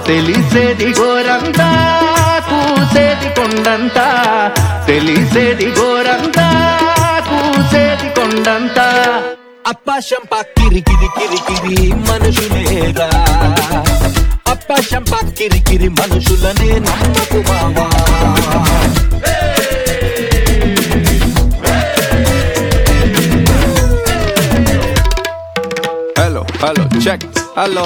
తెలిసేది గోరంతా కూసేది కొండంతా, తెలిసేది గోరంతా కూసేది కొండంతా. అప్పాశంపా కిరికిరి కిరికిరి మనుషులేరా, అప్పాశంపా కిరికిరి మనుషులనే నమ్మకు మావా. Hello hello check hello.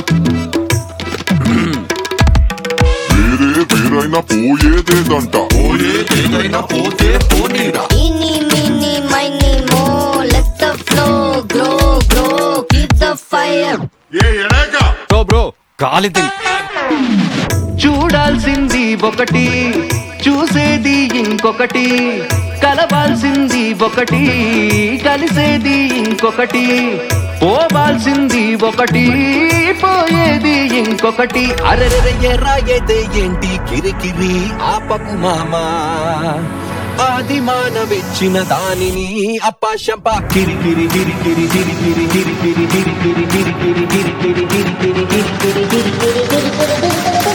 వేరైనా పోయేదేదంట, పోయేదేదైనా పోతే పోనీరా. Eeny, meeny, miny, mo. Let the flow grow, grow. Keep the fire. Bro గాలిది. చూడాల్సింది ఒకటి, చూసేది ఇంకొకటి, కలవాల్సింది ఒకటి, కలిసేది ఇంకొకటి, పోవాల్సింది ఒకటి, పోయేది ఇంకొకటి. అరెరె ఎరాయేదే ఏంటి కిరికిరి ఆపకు మామా, ఆది మానవిచ్చిన దానిని అప్పాశంపా కిరికిరి కిరికిరి కిరికిరి కిరికిరి కిరికిరి కిరికిరి కిరికిరి కిరికిరి కిరికిరి కిరికిరి.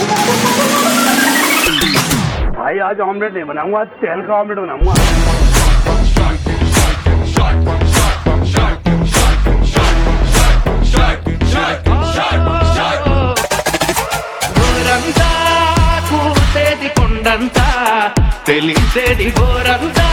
भाई आज ऑमलेट नहीं बनाऊंगा, आज तेल का ऑमलेट बनाऊंगा. గోరంతా కూసేది కొండంతా, తెలిసేది గోరంతా